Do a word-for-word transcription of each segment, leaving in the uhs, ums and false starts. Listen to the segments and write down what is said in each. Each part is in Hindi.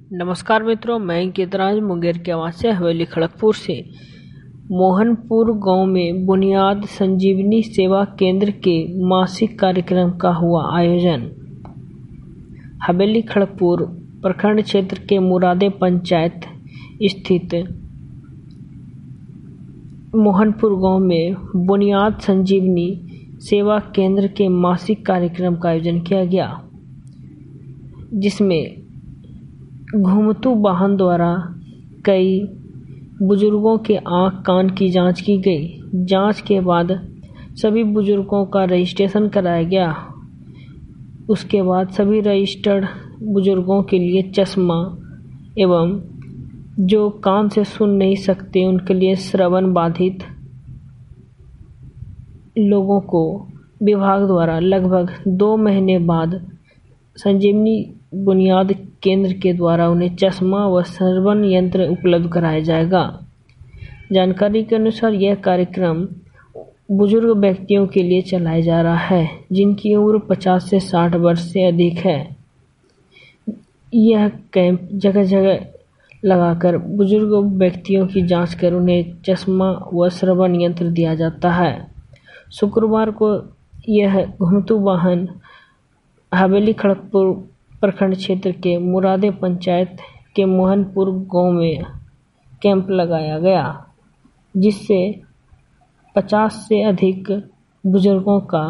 नमस्कार मित्रों, मैं अंकित राज मुंगेर के आवाज से हवेली खड़गपुर से। मोहनपुर गांव में बुनियाद संजीवनी सेवा केंद्र के मासिक कार्यक्रम का हुआ आयोजन। हवेली खड़गपुर प्रखंड क्षेत्र के मुरादे पंचायत स्थित मोहनपुर गांव में बुनियाद संजीवनी सेवा केंद्र के मासिक कार्यक्रम का आयोजन किया गया, जिसमें घुमतू वाहन द्वारा कई बुजुर्गों के आँख कान की जांच की गई। जांच के बाद सभी बुजुर्गों का रजिस्ट्रेशन कराया गया। उसके बाद सभी रजिस्टर्ड बुजुर्गों के लिए चश्मा एवं जो कान से सुन नहीं सकते उनके लिए श्रवण बाधित लोगों को विभाग द्वारा लगभग दो महीने बाद संजीवनी बुनियाद केंद्र के द्वारा उन्हें चश्मा व श्रवण यंत्र उपलब्ध कराया जाएगा। जानकारी के अनुसार यह कार्यक्रम बुजुर्ग व्यक्तियों के लिए चलाया जा रहा है जिनकी उम्र पचास से साठ वर्ष से अधिक है। यह कैंप जगह जगह लगाकर बुजुर्ग व्यक्तियों की जांच कर उन्हें चश्मा व श्रवण यंत्र दिया जाता है। शुक्रवार को यह घुमतू वाहन हवेली खड़गपुर प्रखंड क्षेत्र के मुरादे पंचायत के मोहनपुर गांव में कैंप लगाया गया, जिससे पचास से अधिक बुजुर्गों का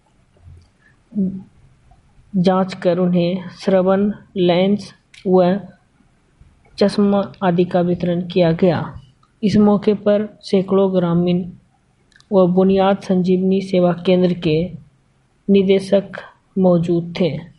जांच कर उन्हें श्रवण लेंस व चश्मा आदि का वितरण किया गया। इस मौके पर सैकड़ों ग्रामीण व बुनियाद संजीवनी सेवा केंद्र के निदेशक मौजूद थे।